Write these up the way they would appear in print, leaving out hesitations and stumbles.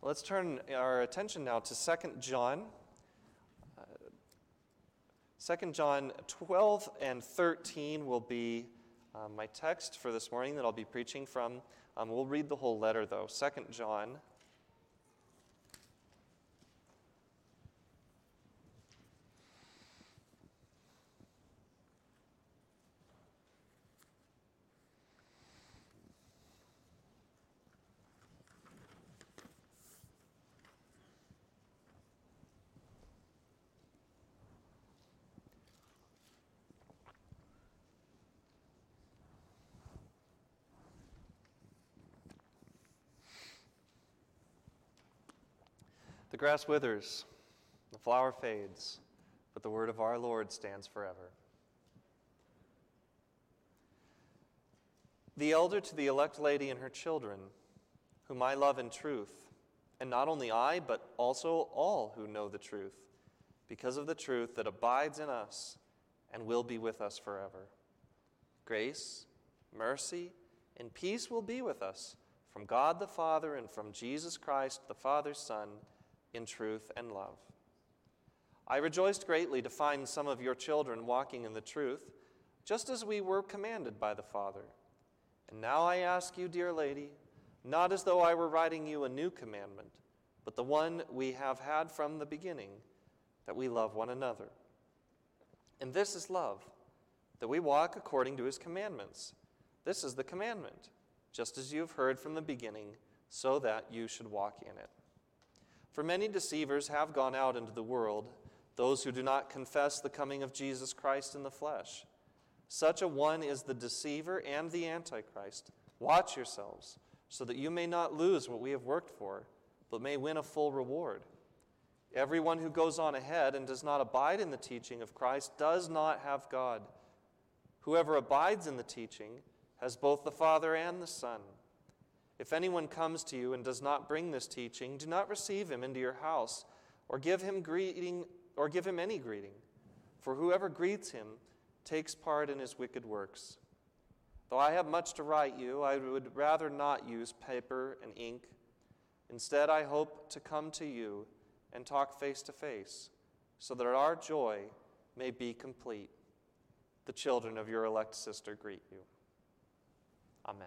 Let's turn our attention now to 2 John. 2 John 12 and 13 will be my text for this morning that I'll be preaching from. We'll read the whole letter, though. 2 John. The grass withers, the flower fades, but the word of our Lord stands forever. The elder to the elect lady and her children, whom I love in truth, and not only I, but also all who know the truth, because of the truth that abides in us and will be with us forever. Grace, mercy, and peace will be with us from God the Father and from Jesus Christ, the Father's Son, in truth and love. I rejoiced greatly to find some of your children walking in the truth, just as we were commanded by the Father. And now I ask you, dear lady, not as though I were writing you a new commandment, but the one we have had from the beginning, that we love one another. And this is love, that we walk according to his commandments. This is the commandment, just as you have heard from the beginning, so that you should walk in it. For many deceivers have gone out into the world, those who do not confess the coming of Jesus Christ in the flesh. Such a one is the deceiver and the Antichrist. Watch yourselves, so that you may not lose what we have worked for, but may win a full reward. Everyone who goes on ahead and does not abide in the teaching of Christ does not have God. Whoever abides in the teaching has both the Father and the Son. If anyone comes to you and does not bring this teaching, do not receive him into your house, or give him any greeting. For whoever greets him takes part in his wicked works. Though I have much to write you, I would rather not use paper and ink. Instead, I hope to come to you and talk face to face, so that our joy may be complete. The children of your elect sister greet you. Amen.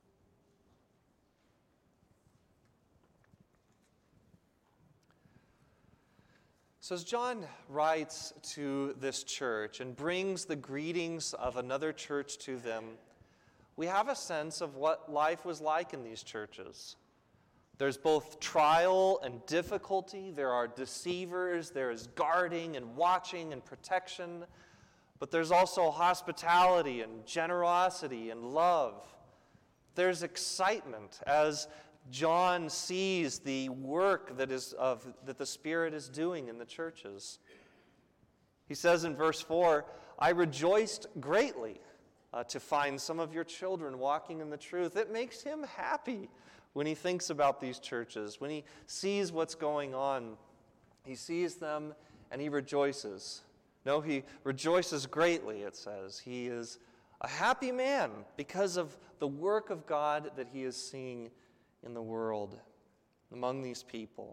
So as John writes to this church and brings the greetings of another church to them, we have a sense of what life was like in these churches. There's both trial and difficulty. There are deceivers. There is guarding and watching and protection. But there's also hospitality and generosity and love. There's excitement as John sees the work that the Spirit is doing in the churches. He says in verse 4, I rejoiced greatly to find some of your children walking in the truth. It makes him happy when he thinks about these churches, when he sees what's going on. He sees them and he rejoices. No, he rejoices greatly, it says. He is a happy man because of the work of God that he is seeing in the world, among these people.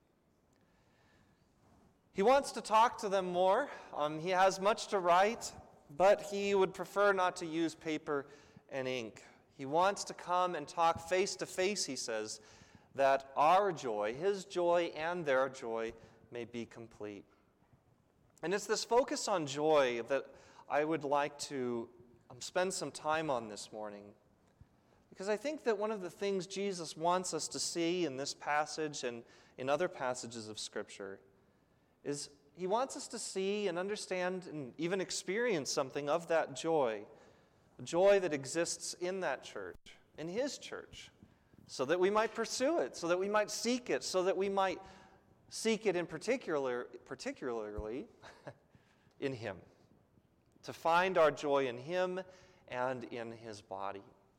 He wants to talk to them more. He has much to write, but he would prefer not to use paper and ink. He wants to come and talk face to face, he says, that our joy, his joy and their joy, may be complete. And it's this focus on joy that I would like to spend some time on this morning. Because I think that one of the things Jesus wants us to see in this passage and in other passages of Scripture is he wants us to see and understand and even experience something of that joy, a joy that exists in that church, in his church, so that we might pursue it, so that we might seek it, so that we might seek it particularly in him, to find our joy in him and in his body.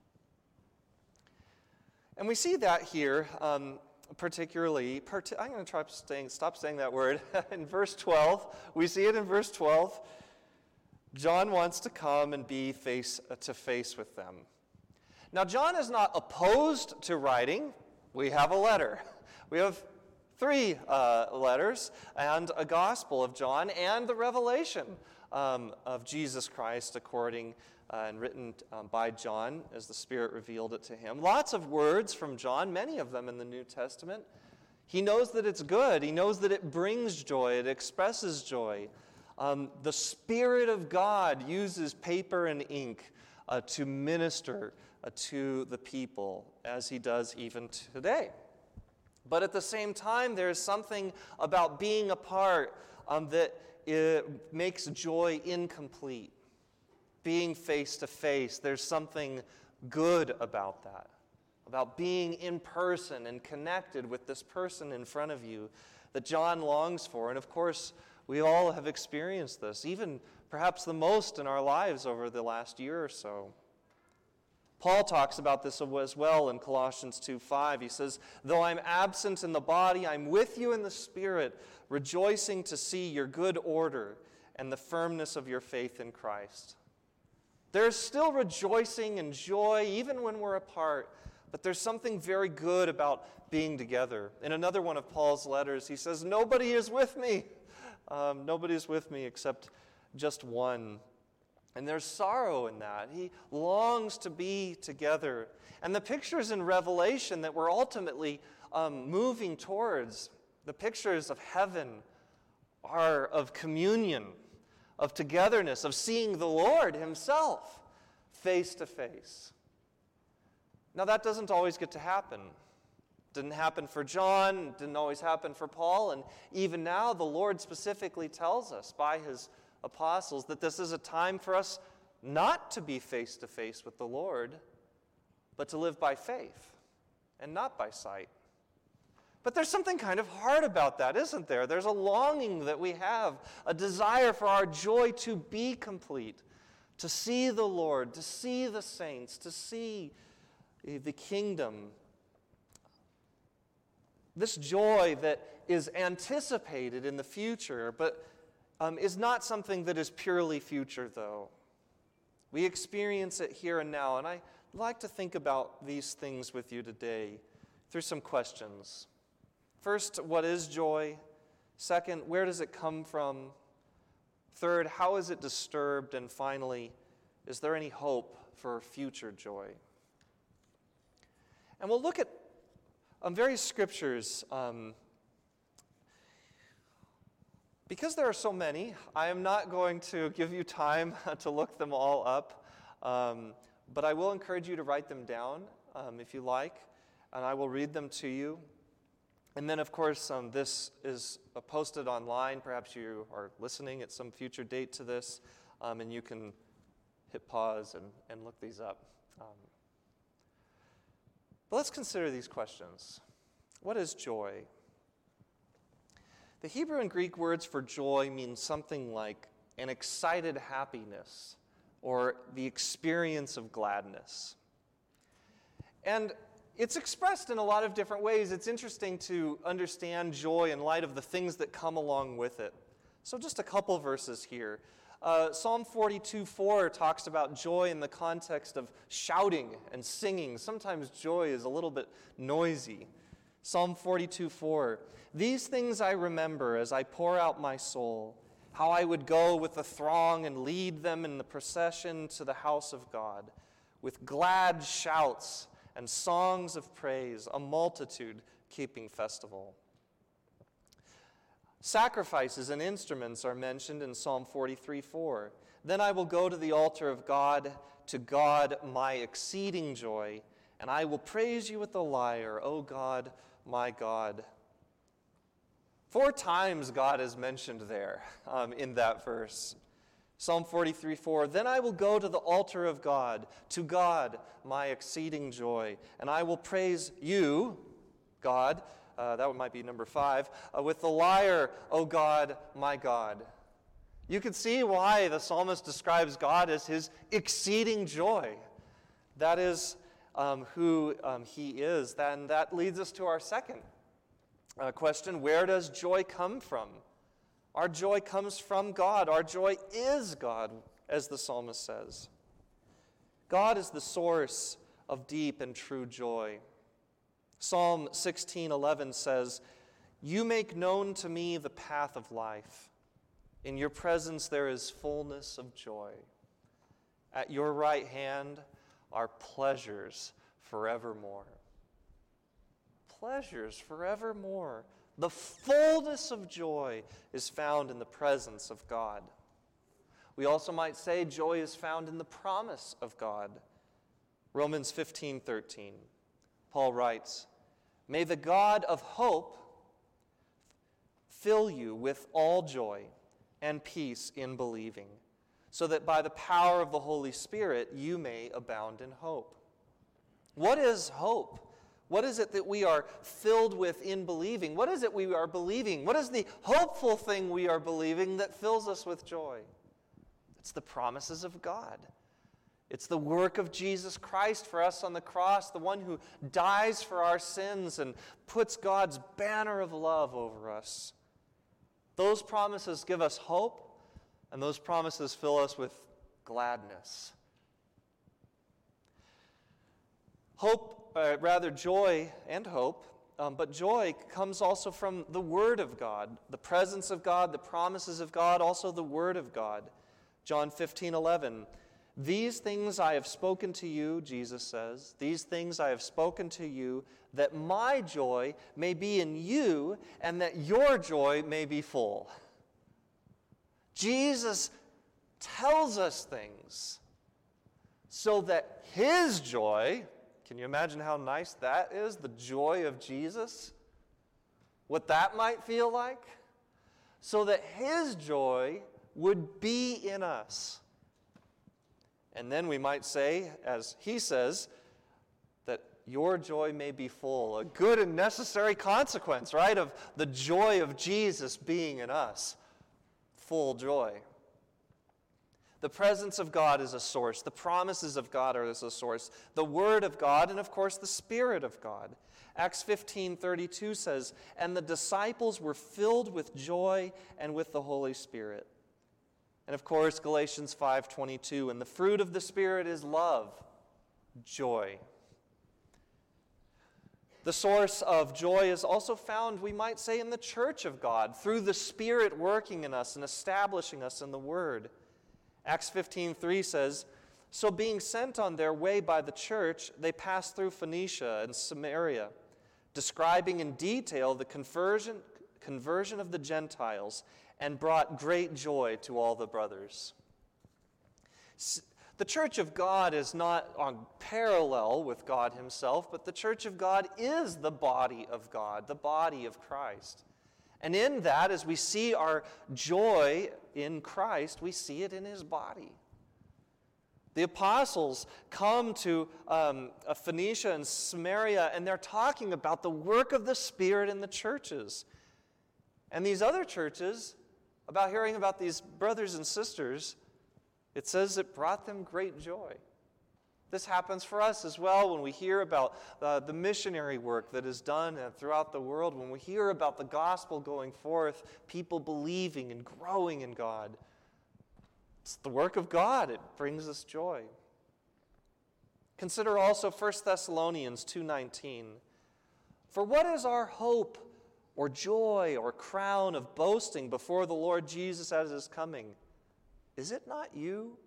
And we see that here, particularly, I'm going to stop saying that word, in verse 12. We see it in verse 12. John wants to come and be face to face with them. Now, John is not opposed to writing. We have a letter. We have three letters and a gospel of John and the revelation of Jesus Christ according and written by John as the Spirit revealed it to him. Lots of words from John, many of them in the New Testament. He knows that it's good. He knows that it brings joy. It expresses joy. The Spirit of God uses paper and ink to minister to the people, as he does even today. But at the same time, there's something about being apart that makes joy incomplete. Being face to face, there's something good about that, about being in person and connected with this person in front of you that John longs for. And of course, we all have experienced this, even perhaps the most in our lives over the last year or so. Paul talks about this as well in Colossians 2:5. He says, "Though I'm absent in the body, I'm with you in the Spirit, rejoicing to see your good order and the firmness of your faith in Christ." There's still rejoicing and joy even when we're apart, but there's something very good about being together. In another one of Paul's letters, he says, "Nobody is with me. Nobody is with me except just one." And there's sorrow in that. He longs to be together. And the pictures in Revelation that we're ultimately moving towards, the pictures of heaven, are of communion, of togetherness, of seeing the Lord himself face to face. Now that doesn't always get to happen. Didn't happen for John, didn't always happen for Paul, and even now the Lord specifically tells us by his apostles that this is a time for us not to be face to face with the Lord, but to live by faith and not by sight. But there's something kind of hard about that, isn't there? There's a longing that we have, a desire for our joy to be complete, to see the Lord, to see the saints, to see the kingdom. This joy that is anticipated in the future, but is not something that is purely future, though. We experience it here and now, and I'd like to think about these things with you today through some questions. First, what is joy? Second, where does it come from? Third, how is it disturbed? And finally, is there any hope for future joy? And we'll look at various scriptures. Because there are so many, I am not going to give you time to look them all up, but I will encourage you to write them down if you like, and I will read them to you. And then, of course, this is posted online. Perhaps you are listening at some future date to this, and you can hit pause and look these up. But let's consider these questions. What is joy? The Hebrew and Greek words for joy mean something like an excited happiness or the experience of gladness. And it's expressed in a lot of different ways. It's interesting to understand joy in light of the things that come along with it. So just a couple verses here. Psalm 42:4 talks about joy in the context of shouting and singing. Sometimes joy is a little bit noisy. Psalm 42:4, "These things I remember as I pour out my soul, how I would go with the throng and lead them in the procession to the house of God, with glad shouts and songs of praise, a multitude keeping festival." Sacrifices and instruments are mentioned in Psalm 43:4. "Then I will go to the altar of God, to God my exceeding joy, and I will praise you with the lyre, O God, my God." 4 times God is mentioned there in that verse. Psalm 43:4, "Then I will go to the altar of God, to God my exceeding joy, and I will praise you, God," that might be number 5, "with the lyre, O God, my God." You can see why the psalmist describes God as his exceeding joy. That is who he is. Then that leads us to our second question: where does joy come from? Our joy comes from God. Our joy is God, as the psalmist says. God is the source of deep and true joy. Psalm 16:11 says, "You make known to me the path of life. In your presence there is fullness of joy. At your right hand are pleasures forevermore." Pleasures forevermore. The fullness of joy is found in the presence of God. We also might say joy is found in the promise of God. Romans 15:13. Paul writes, "May the God of hope fill you with all joy and peace in believing, so that by the power of the Holy Spirit you may abound in hope." What is hope? What is it that we are filled with in believing? What is it we are believing? What is the hopeful thing we are believing that fills us with joy? It's the promises of God. It's the work of Jesus Christ for us on the cross, the one who dies for our sins and puts God's banner of love over us. Those promises give us hope, and those promises fill us with gladness. Joy and hope, but joy comes also from the Word of God, the presence of God, the promises of God, also the Word of God. John 15:11, "These things I have spoken to you," Jesus says, "these things I have spoken to you, that my joy may be in you, and that your joy may be full." Jesus tells us things so that his joy, can you imagine how nice that is, the joy of Jesus? What that might feel like? So that his joy would be in us. And then we might say, as he says, that your joy may be full, a good and necessary consequence, right, of the joy of Jesus being in us. Full joy. The presence of God is a source. The promises of God are a source. The Word of God, and of course the Spirit of God. Acts 15:32 says, "And the disciples were filled with joy and with the Holy Spirit." And of course, Galatians 5:22, "And the fruit of the Spirit is love, joy." The source of joy is also found, we might say, in the church of God, through the Spirit working in us and establishing us in the Word. Acts 15:3 says, "So being sent on their way by the church, they passed through Phoenicia and Samaria, describing in detail the conversion of the Gentiles, and brought great joy to all the brothers." The church of God is not on parallel with God himself, but the church of God is the body of God, the body of Christ. And in that, as we see our joy in Christ, we see it in his body. The apostles come to Phoenicia and Samaria, and they're talking about the work of the Spirit in the churches. And these other churches, about hearing about these brothers and sisters, it says it brought them great joy. This happens for us as well when we hear about the missionary work that is done throughout the world, when we hear about the gospel going forth, people believing and growing in God. It's the work of God. It brings us joy. Consider also 1 Thessalonians 2:19. "For what is our hope or joy or crown of boasting before the Lord Jesus at his coming? Is it not you?"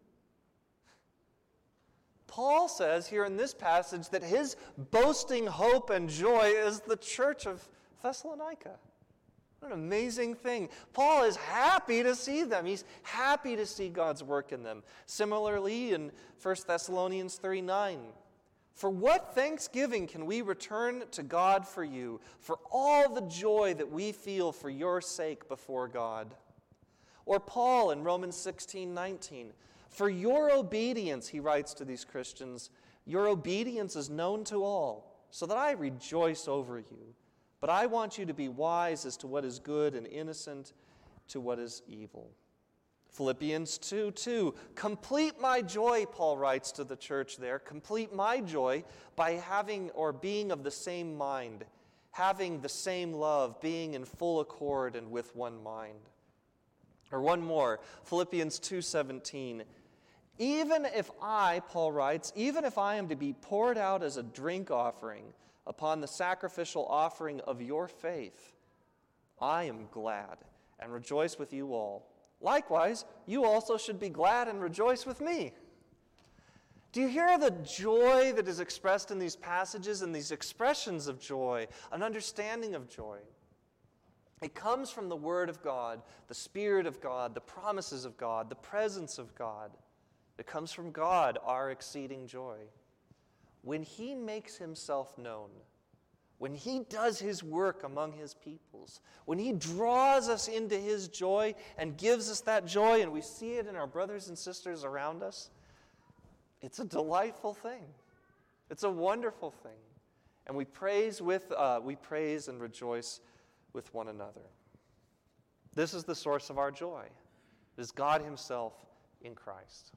Paul says here in this passage that his boasting hope and joy is the church of Thessalonica. What an amazing thing. Paul is happy to see them. He's happy to see God's work in them. Similarly, in 1 Thessalonians 3:9, "For what thanksgiving can we return to God for you, for all the joy that we feel for your sake before God?" Or Paul in Romans 16:19, "For your obedience," he writes to these Christians, "your obedience is known to all, so that I rejoice over you. But I want you to be wise as to what is good and innocent to what is evil." Philippians 2:2, "Complete my joy," Paul writes to the church there, "complete my joy by having or being of the same mind, having the same love, being in full accord and with one mind." Or one more, Philippians 2:17, "Even if I," Paul writes, "even if I am to be poured out as a drink offering, upon the sacrificial offering of your faith, I am glad and rejoice with you all. Likewise, you also should be glad and rejoice with me. Do you hear the joy that is expressed in these passages and these expressions of joy, an understanding of joy? It comes from the Word of God, the Spirit of God, the promises of God, the presence of God. It comes from God, our exceeding joy. When He makes Himself known, when He does His work among His peoples, when He draws us into His joy and gives us that joy, and we see it in our brothers and sisters around us, it's a delightful thing. It's a wonderful thing. And we praise and rejoice with one another. This is the source of our joy. It is God Himself in Christ.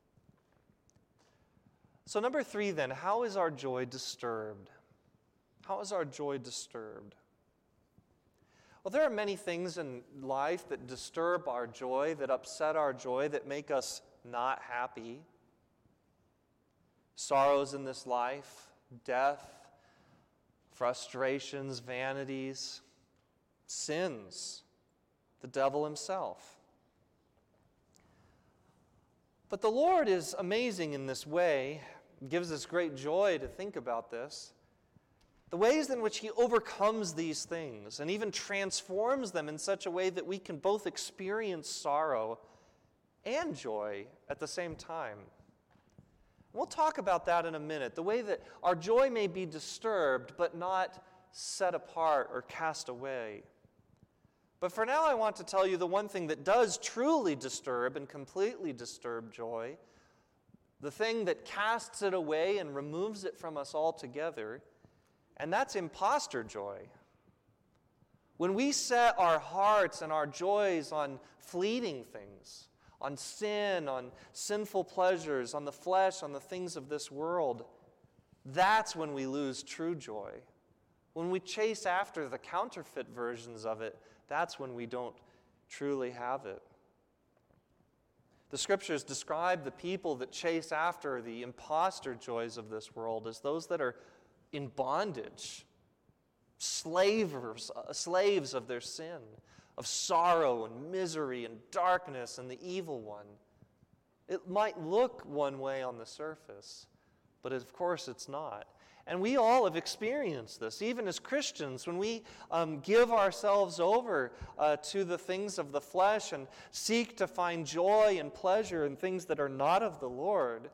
So number 3 then, how is our joy disturbed? How is our joy disturbed? Well, there are many things in life that disturb our joy, that upset our joy, that make us not happy. Sorrows in this life, death, frustrations, vanities, sins, the devil himself. But the Lord is amazing in this way. It gives us great joy to think about this. The ways in which He overcomes these things and even transforms them in such a way that we can both experience sorrow and joy at the same time. We'll talk about that in a minute, the way that our joy may be disturbed but not set apart or cast away. But for now, I want to tell you the one thing that does truly disturb and completely disturb joy, the thing that casts it away and removes it from us altogether, and that's imposter joy. When we set our hearts and our joys on fleeting things, on sin, on sinful pleasures, on the flesh, on the things of this world, that's when we lose true joy. When we chase after the counterfeit versions of it, that's when we don't truly have it. The Scriptures describe the people that chase after the imposter joys of this world as those that are in bondage, slaves of their sin, of sorrow and misery and darkness and the evil one. It might look one way on the surface, but of course it's not. And we all have experienced this, even as Christians, when we give ourselves over to the things of the flesh and seek to find joy and pleasure in things that are not of the Lord.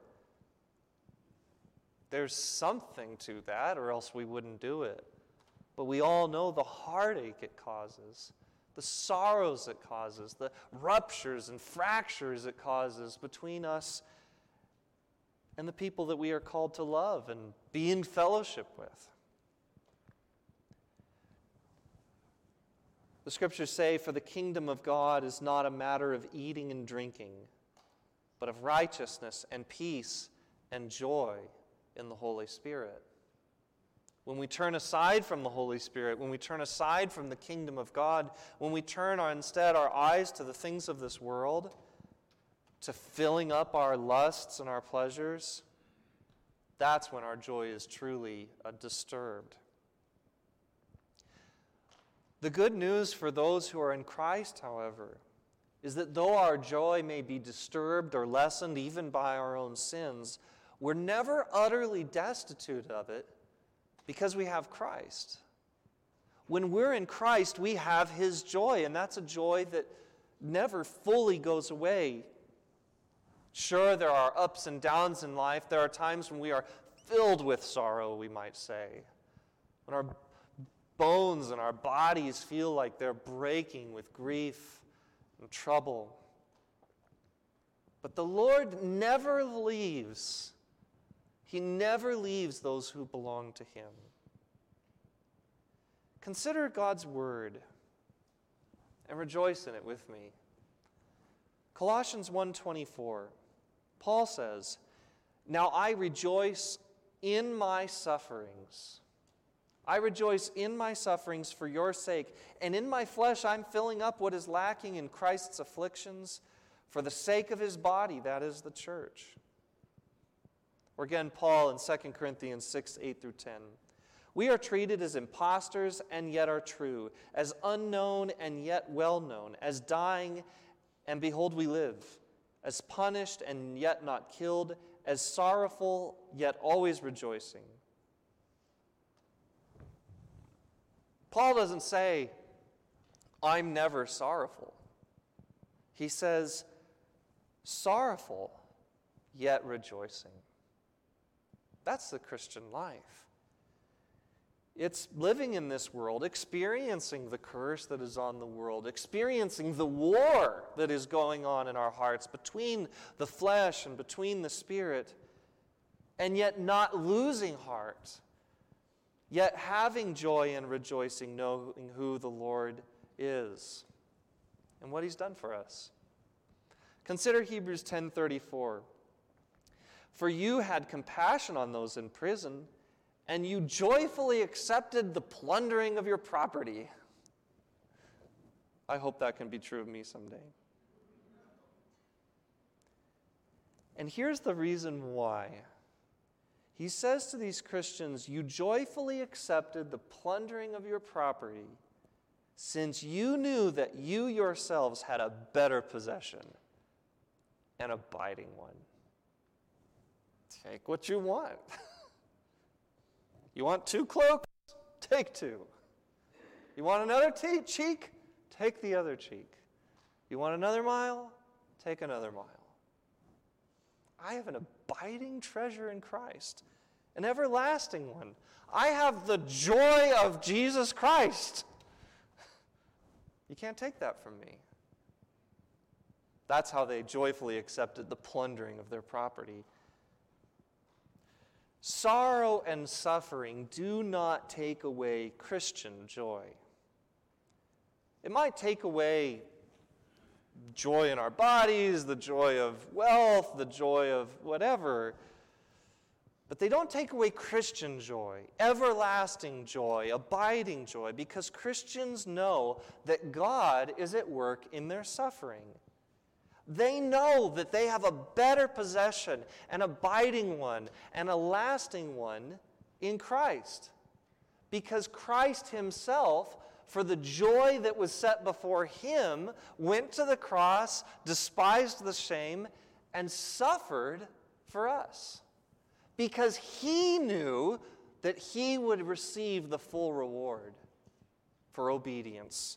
There's something to that, or else we wouldn't do it. But we all know the heartache it causes, the sorrows it causes, the ruptures and fractures it causes between us and the people that we are called to love and be in fellowship with. The Scriptures say, "For the kingdom of God is not a matter of eating and drinking, but of righteousness and peace and joy in the Holy Spirit." When we turn aside from the Holy Spirit, when we turn aside from the kingdom of God, when we turn instead our eyes to the things of this world, to filling up our lusts and our pleasures, that's when our joy is truly disturbed. The good news for those who are in Christ, however, is that though our joy may be disturbed or lessened even by our own sins, we're never utterly destitute of it because we have Christ. When we're in Christ, we have His joy, and that's a joy that never fully goes away. Sure, there are ups and downs in life. There are times when we are filled with sorrow, we might say. When our bones and our bodies feel like they're breaking with grief and trouble. But the Lord never leaves. He never leaves those who belong to Him. Consider God's Word and rejoice in it with me. Colossians 1:24, Paul says, "Now I rejoice in my sufferings. I rejoice in my sufferings for your sake, and in my flesh I'm filling up what is lacking in Christ's afflictions for the sake of His body, that is the church." Or again, Paul in 2 Corinthians 6:8-10, We are treated as impostors and yet are true, as unknown and yet well known, as dying and behold we live, as punished and yet not killed, as sorrowful yet always rejoicing. Paul doesn't say, I'm never sorrowful. He says, sorrowful yet rejoicing. That's the Christian life. It's living in this world, experiencing the curse that is on the world, experiencing the war that is going on in our hearts between the flesh and between the spirit, and yet not losing heart, yet having joy and rejoicing, knowing who the Lord is and what he's done for us. Consider Hebrews 10:34. For you had compassion on those in prison, and you joyfully accepted the plundering of your property. I hope that can be true of me someday. And here's the reason why. He says to these Christians, you joyfully accepted the plundering of your property, since you knew that you yourselves had a better possession, an abiding one. Take what you want. You want 2 cloaks? Take 2. You want another cheek? Take the other cheek. You want another mile? Take another mile. I have an abiding treasure in Christ, an everlasting one. I have the joy of Jesus Christ. You can't take that from me. That's how they joyfully accepted the plundering of their property. Sorrow and suffering do not take away Christian joy. It might take away joy in our bodies, the joy of wealth, the joy of whatever, but they don't take away Christian joy, everlasting joy, abiding joy, because Christians know that God is at work in their suffering. They know that they have a better possession, an abiding one, and a lasting one in Christ. Because Christ himself, for the joy that was set before him, went to the cross, despised the shame, and suffered for us. Because he knew that he would receive the full reward for obedience.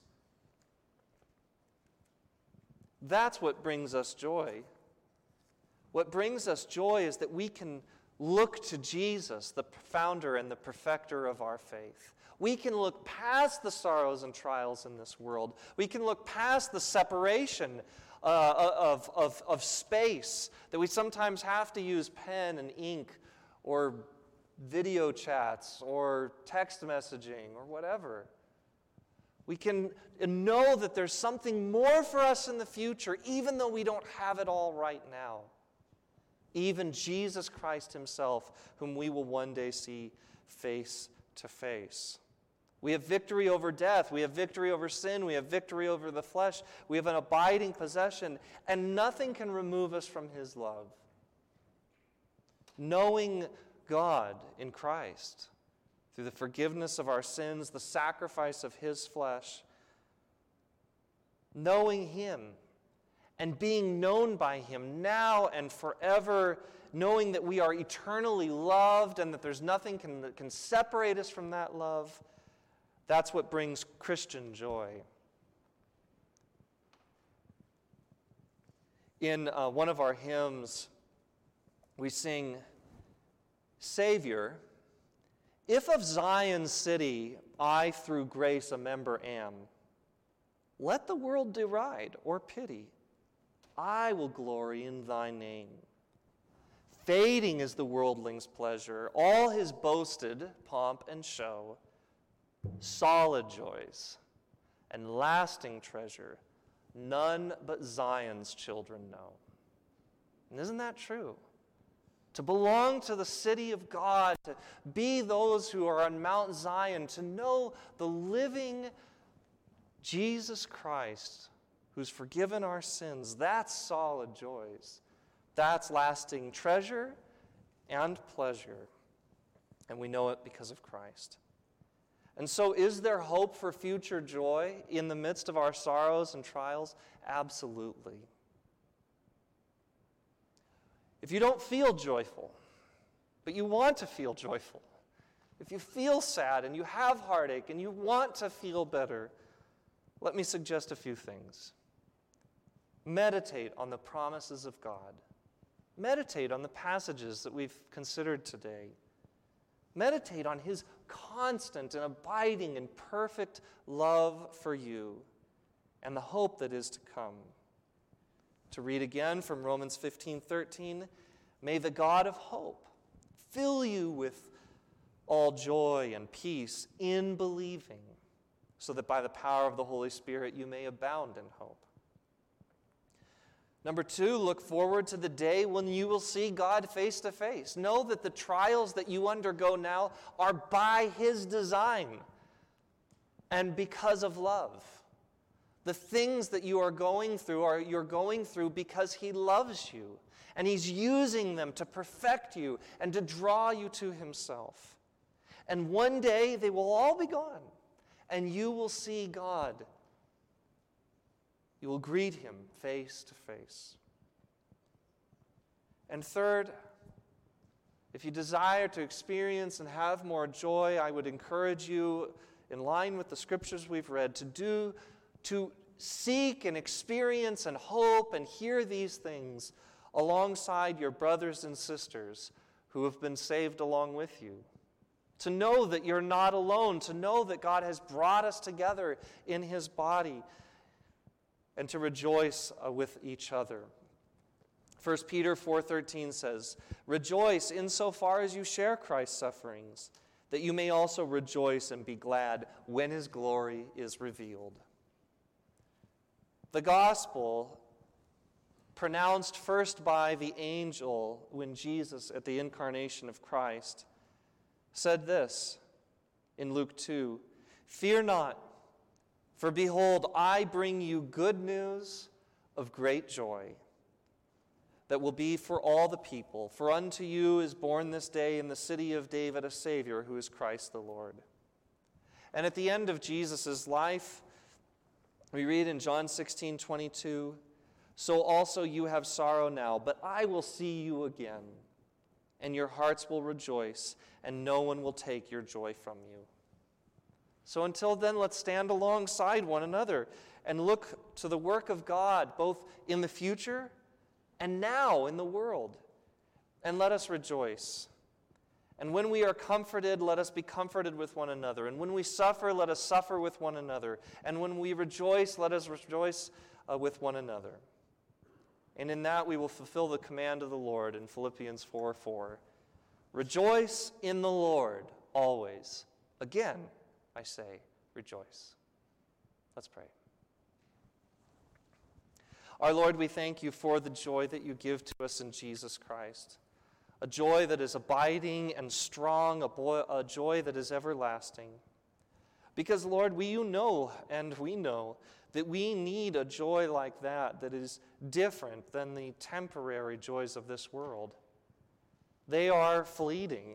That's what brings us joy. What brings us joy is that we can look to Jesus, the founder and the perfecter of our faith. We can look past the sorrows and trials in this world. We can look past the separation of space, that we sometimes have to use pen and ink or video chats or text messaging or whatever. We can know that there's something more for us in the future, even though we don't have it all right now. Even Jesus Christ himself, whom we will one day see face to face. We have victory over death. We have victory over sin. We have victory over the flesh. We have an abiding possession, and nothing can remove us from his love. Knowing God in Christ, through the forgiveness of our sins, the sacrifice of his flesh, knowing him and being known by him now and forever, knowing that we are eternally loved and that there's nothing that can separate us from that love, that's what brings Christian joy. In one of our hymns, we sing, Savior, if of Zion's city I through grace a member am, let the world deride or pity, I will glory in thy name. Fading is the worldling's pleasure, all his boasted pomp and show, solid joys and lasting treasure, none but Zion's children know. And isn't that true? To belong to the city of God, to be those who are on Mount Zion, to know the living Jesus Christ who's forgiven our sins, that's solid joys. That's lasting treasure and pleasure. And we know it because of Christ. And so, is there hope for future joy in the midst of our sorrows and trials? Absolutely. If you don't feel joyful, but you want to feel joyful, if you feel sad and you have heartache and you want to feel better, let me suggest a few things. Meditate on the promises of God. Meditate on the passages that we've considered today. Meditate on His constant and abiding and perfect love for you and the hope that is to come. To read again from Romans 15:13, may the God of hope fill you with all joy and peace in believing, so that by the power of the Holy Spirit you may abound in hope. Number 2, look forward to the day when you will see God face to face. Know that the trials that you undergo now are by His design and because of love. The things that you are going through you're going through because He loves you, and He's using them to perfect you and to draw you to Himself. And one day they will all be gone, and you will see God. You will greet Him face to face. And third, if you desire to experience and have more joy, I would encourage you, in line with the scriptures we've read, to seek and experience and hope and hear these things alongside your brothers and sisters who have been saved along with you. To know that you're not alone, to know that God has brought us together in His body, and to rejoice with each other. 1 Peter 4:13 says, "Rejoice insofar as you share Christ's sufferings, that you may also rejoice and be glad when His glory is revealed." The gospel, pronounced first by the angel when Jesus, at the incarnation of Christ, said this in Luke 2, "Fear not, for behold, I bring you good news of great joy that will be for all the people. For unto you is born this day in the city of David a Savior, who is Christ the Lord." And at the end of Jesus' life, we read in John 16:22, "So also you have sorrow now, but I will see you again, and your hearts will rejoice, and no one will take your joy from you." So until then, let's stand alongside one another and look to the work of God, both in the future and now in the world. And let us rejoice. And when we are comforted, let us be comforted with one another. And when we suffer, let us suffer with one another. And when we rejoice, let us rejoice with one another. And in that we will fulfill the command of the Lord in Philippians 4:4. "Rejoice in the Lord always." Again, I say, rejoice. Let's pray. Our Lord, we thank you for the joy that you give to us in Jesus Christ. A joy that is abiding and strong, a joy that is everlasting. Because, Lord, we know that we need a joy like that is different than the temporary joys of this world. They are fleeting,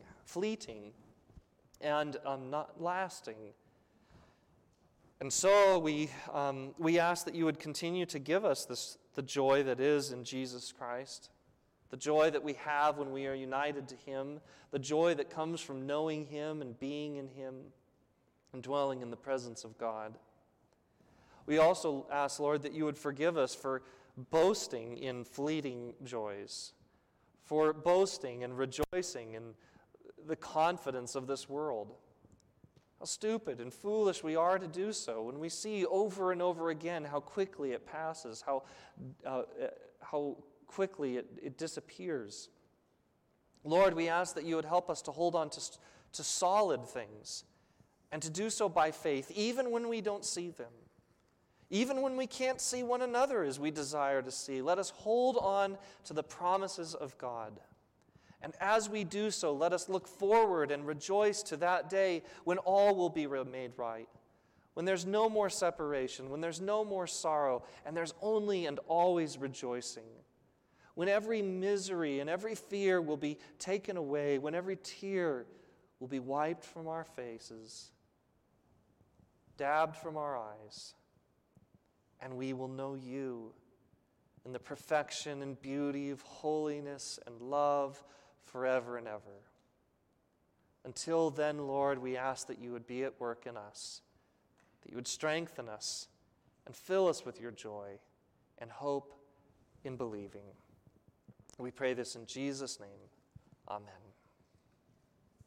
and not lasting. And so we ask that you would continue to give us the joy that is in Jesus Christ, the joy that we have when we are united to Him, the joy that comes from knowing Him and being in Him and dwelling in the presence of God. We also ask, Lord, that you would forgive us for boasting in fleeting joys, for boasting and rejoicing in the confidence of this world. How stupid and foolish we are to do so when we see over and over again how quickly it passes, how quickly it disappears. Lord, we ask that you would help us to hold on to solid things and to do so by faith, even when we don't see them, even when we can't see one another as we desire to see. Let us hold on to the promises of God. And as we do so, let us look forward and rejoice to that day when all will be made right, when there's no more separation, when there's no more sorrow, and there's only and always rejoicing, when every misery and every fear will be taken away, when every tear will be wiped from our faces, dabbed from our eyes, and we will know you in the perfection and beauty of holiness and love forever and ever. Until then, Lord, we ask that you would be at work in us, that you would strengthen us and fill us with your joy and hope in believing. We pray this in Jesus' name. Amen.